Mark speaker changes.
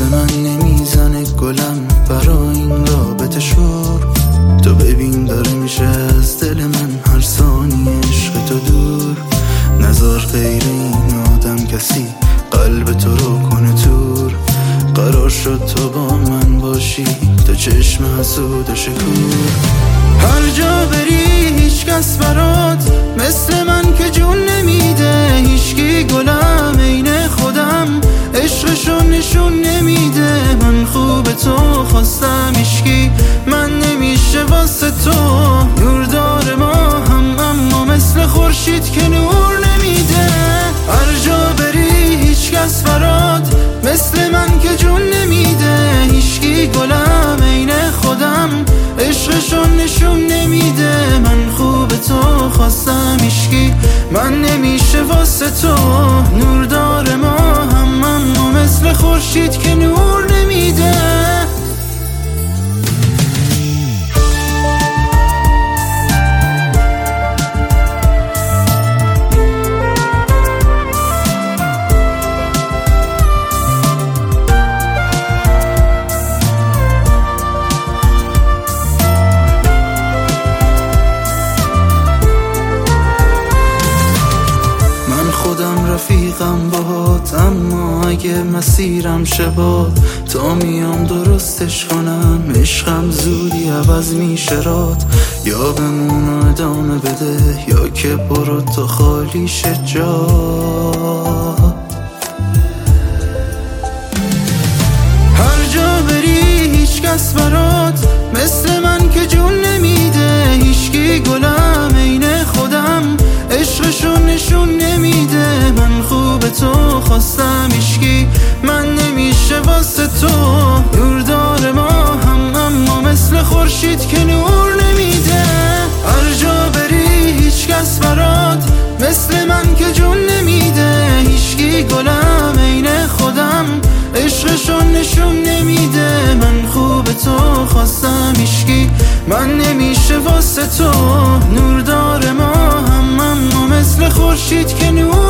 Speaker 1: من نمیزنه گلم برای این رابطه شور. تو ببین داره میشه از دل من هر ثانیه عشق تو دور. نذار غیر این آدم کسی قلب تو رو کنه تور. قرار شد تو با من باشی تو چشم حسود و شکور. هر جا بری هیچ کس برات مثل من که جون نمیده. هیچکی گلم عین خودم عشقشو نشون نمیده. من خوب تو خواستم هیچکی من نمیشه واسه تو. نور داره ما هم اما مثل خورشید که نور نمیده. هر جا بری هیچ کس برات مثل من که جون نمیده. هیچکی گلم عین خودم عشقشو نشون نمیده. من خوب تو خواستم هیچکی من نمیشه واسه تو. نور داره ما هم اما مثل خورشید که نور نمیده. رفیقم باهات اما اگه مسیرم شباد تا میام درستش کنم. عشقم زودی عوض میشه رات. یا بمون و ادامه بده یا که برو تو خالی شه جات. هر جا بری هیچ کس برات مثل من که جون نمیده. هیچکی گلم عین خودم عشقشو نشون نمیده. من خوب تو خواستم هیچکی من نمیشه واسه تو. نور داره ما هم اما مثل خورشید که نور نمیده. هر جا بری هیچ کس برات مثل من که جون نمیده. هیچکی گلم عین خودم عشقشو نشون نمیده. من خوب تو خواستم هیچکی من نمیشه واسه تو. نور داره ما هم اما مثل خورشید که نور